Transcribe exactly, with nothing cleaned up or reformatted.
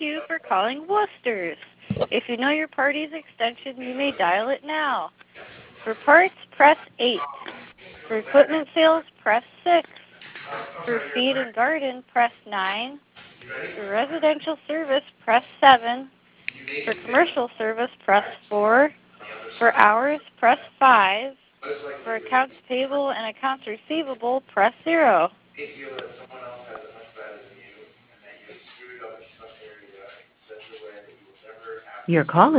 you for calling Worcester's. If you know your party's extension, you may dial it now. For parts, press eight. For equipment sales, press six. For feed and garden, press nine. For residential service, press seven. For commercial service, press four. For hours, press five. For accounts payable and accounts receivable, press zero. Your call